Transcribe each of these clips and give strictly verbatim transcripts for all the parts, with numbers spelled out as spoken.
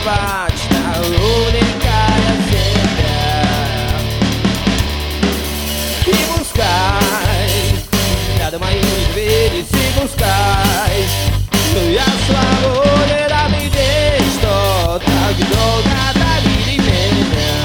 табачно увлекая себя. И пускай рядом мои медведи, и пускай я свободен от идей, что так долго давили меня.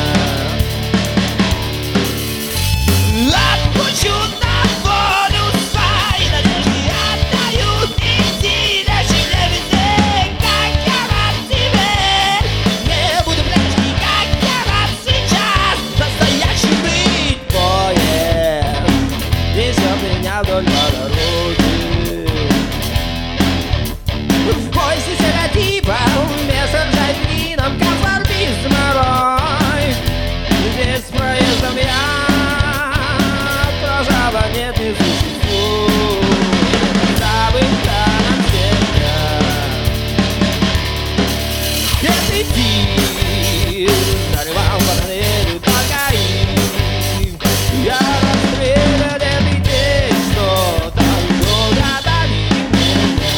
Отпущу на волю свои надежды, отдаю идти, лечи мне везде, как я рад тебе. Не буду прежний, как я рад сейчас, настоящий быть поезд несет меня вдоль по дороге. В поиске стереотипа вместо джазмином конформизм морой. Здесь с проездом я прожала нет не существует. Забыта навсегда. Если ты заливал по тоннелю только им, я расстрелял этой идеей, что так долго давили меня.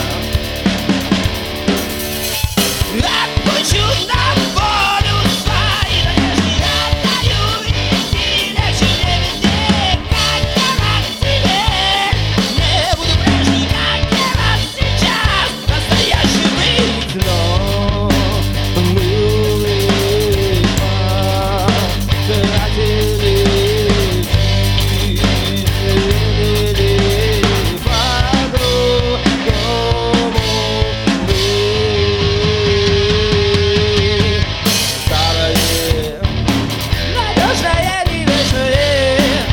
Отпущу на волю свои надежды, отдаю идти, лечи мне везде, как я рад тебе. Не буду прежний, как я рад сейчас, настоящий быть, но мы потратили жизнь по-другому. Старое, надежное, не вечное,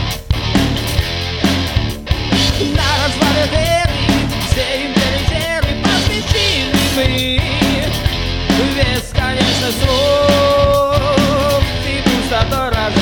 на развале двери, все им перетерли, посвятили мы. Без, конечно, слов и пустотой раза.